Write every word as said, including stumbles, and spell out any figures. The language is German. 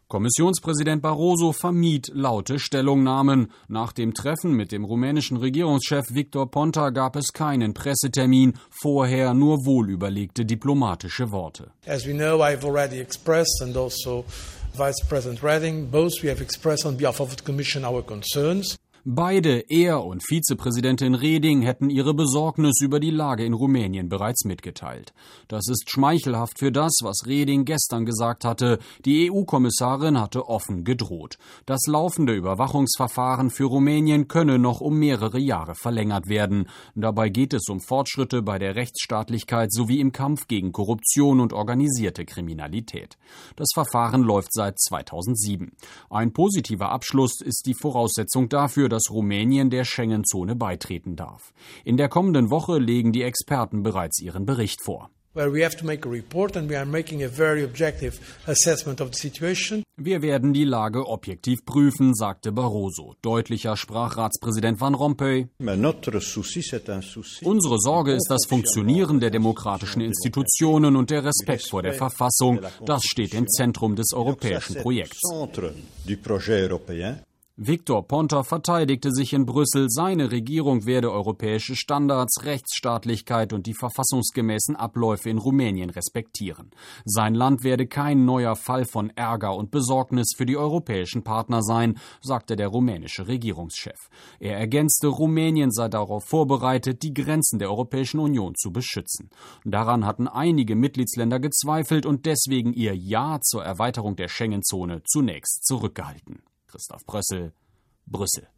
Kommissionspräsident Barroso vermied laute Stellungnahmen. Nach dem Treffen mit dem rumänischen Regierungschef Victor Ponta gab es keinen Pressetermin, vorher nur wohlüberlegte diplomatische Worte. As we know, I've already expressed and also Vice President Reding, both we have expressed on behalf of the Commission our concerns. Beide, er und Vizepräsidentin Reding, hätten ihre Besorgnis über die Lage in Rumänien bereits mitgeteilt. Das ist schmeichelhaft für das, was Reding gestern gesagt hatte. Die E U-Kommissarin hatte offen gedroht. Das laufende Überwachungsverfahren für Rumänien könne noch um mehrere Jahre verlängert werden. Dabei geht es um Fortschritte bei der Rechtsstaatlichkeit sowie im Kampf gegen Korruption und organisierte Kriminalität. Das Verfahren läuft seit zweitausendsieben. Ein positiver Abschluss ist die Voraussetzung dafür, dass Rumänien der Schengen-Zone beitreten darf. In der kommenden Woche legen die Experten bereits ihren Bericht vor. Wir werden die Lage objektiv prüfen, sagte Barroso. Deutlicher sprach Ratspräsident Van Rompuy. Unsere Sorge ist das Funktionieren der demokratischen Institutionen und der Respekt vor der Verfassung. Das steht im Zentrum des europäischen Projekts. Victor Ponta verteidigte sich in Brüssel, seine Regierung werde europäische Standards, Rechtsstaatlichkeit und die verfassungsgemäßen Abläufe in Rumänien respektieren. Sein Land werde kein neuer Fall von Ärger und Besorgnis für die europäischen Partner sein, sagte der rumänische Regierungschef. Er ergänzte, Rumänien sei darauf vorbereitet, die Grenzen der Europäischen Union zu beschützen. Daran hatten einige Mitgliedsländer gezweifelt und deswegen ihr Ja zur Erweiterung der Schengen-Zone zunächst zurückgehalten. Christoph Brössel, Brüssel.